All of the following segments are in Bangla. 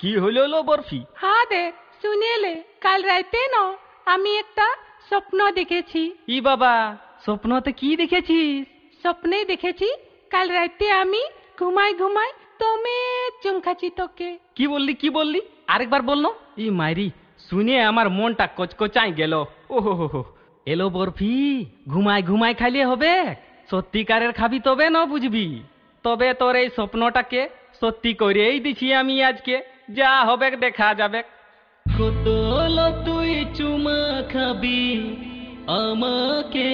কি হলো লো বরফি? হ্যাঁ দেখ, শুনেলে কাল রাতে আমি একটা স্বপ্ন দেখেছি। ই বাবা, স্বপ্নতে কি দেখেছিস? স্বপ্নে দেখেছি কাল রাতে আমি ঘুমাই ঘুমাই তোমে চুমখাচ্ছি তোকে। কি বললি কি বললি? আরেকবার বললো। ই মাইরি, শুনে আমার মনটা কচকচাই গেল। ওহো হো হো। এলো বরফি, ঘুমাই ঘুমাই খাইলে হবে? সত্যিকারের খাবি তবে না বুঝবি। তবে তোর এই স্বপ্নটাকে সত্যি করেই দিছি আমি আজকে। যা হবে দেখা যাবে। কত হলো তুই চুমা খাবি আমাকে,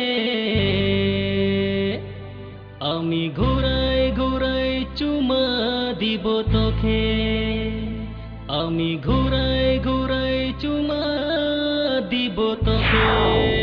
আমি ঘুরাই ঘুরাই চুমা দিব তোকে, আমি ঘুরাই ঘুরাই চুমা দিব তোকে।